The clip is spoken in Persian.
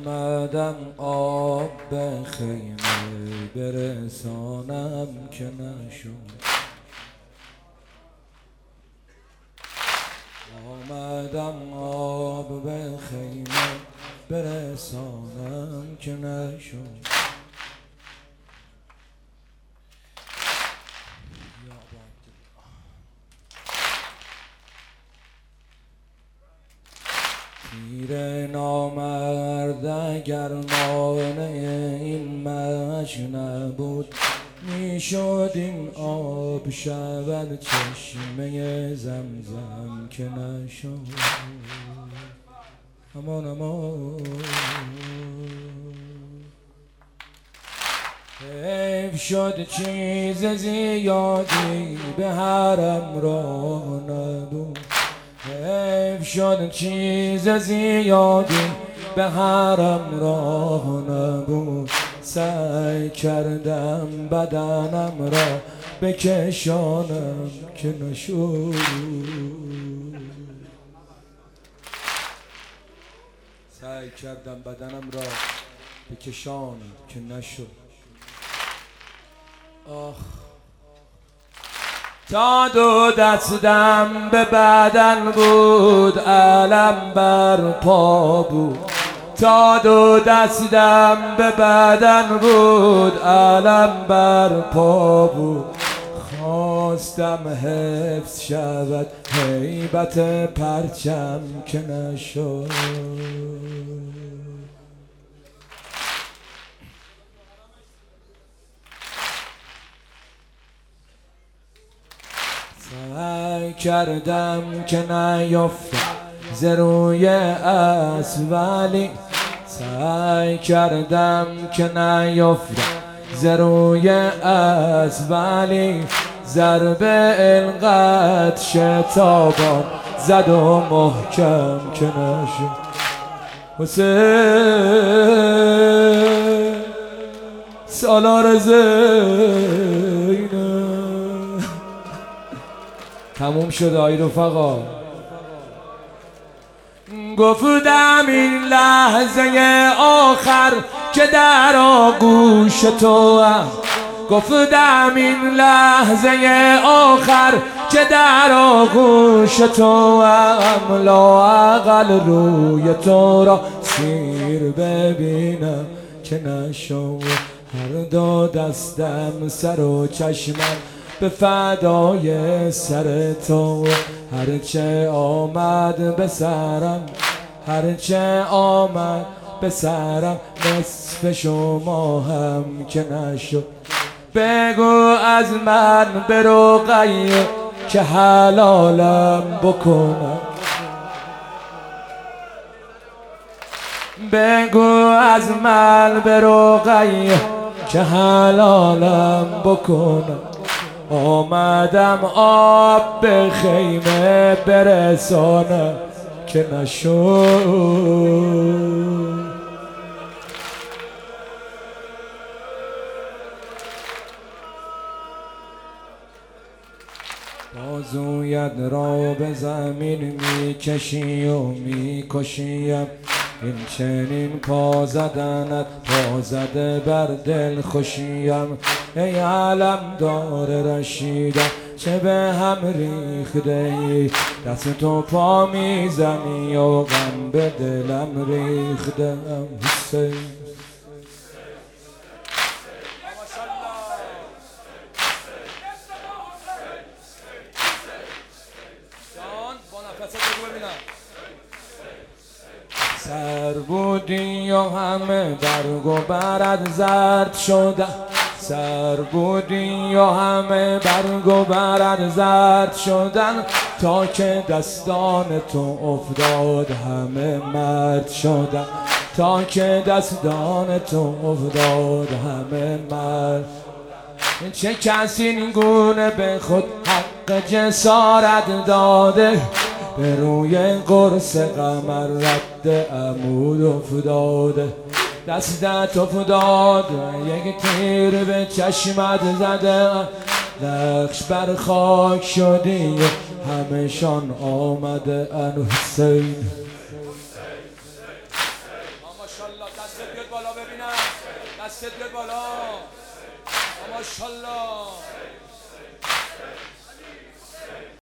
آمدم آب به خیمه برسانم که نشد. آمدم آب به خیمه برسانم که نشد. تیر نامرد اگر مانع این مشک نبود، میشد این آب شود چشمه زمزم که نشد. امان حیف شد چیز زیادی به حرم راه نبود. حیف شد چیز زیادی به حرم راه نبود. سعی کردم بدنم را بکشانم که نشد. سعی کردم بدنم را بکشانم که نشد. آخ تا دو دستم به بدن بود، علم بر پا بود. تا دو دستم به بدن بود، علم بر پا بود. خواستم حفظ شود هیبت پرچم که نشد. سعی کردم که نیفتم ز روی اسب، ولی سعی کردم که نیفتم ز روی اسب، ولی ضربه اینقدر شتابان زد و محکم که نشد. حسین سالار زینب تموم شد آی رفقا. گفتم این لحظه آخر که در آغوش تو هم. گفتم این لحظه آخر که در آغوش تو هم. لااقل روی تو را سیر ببینم که نشد. هر دو دستم سر و چشمم به فدای سر تو. هرچه آمد به سرم، هرچه آمد به سرم، نصف شما هم که نشد. بگو از من به رقیه که حلالم بکنم. بگو از من به رقیه که حلالم بکنم. آمدم آب به خیمه برسانم که نشد. بازویت را به زمین میکشی و میکشیم. این چنین پا زدنت پا زده بر دل خوشیم. ای علم دار رشیدم چه به هم ریخته ای. دست تو پا میزنی و غم به دلم ریخته. حسین سر بودی و همه برگ و برد زرد شدن. سر بودی و همه برگ و برد زرد شدن. تا که دستان تو افتاد همه مرد شدن. تا که دستان تو افتاد همه مرد. چه کسی این گونه به خود حق جسارت داده؟ به روی قرص قمر رد عمود افتاده. دستت افتاد یک تیر به چشمت زده. نقش بر خاک شدی همشان آمده ان حسین. ماشاءالله دستت بیاد بالا ببینم، دستت بیاد بالا، ماشاءالله.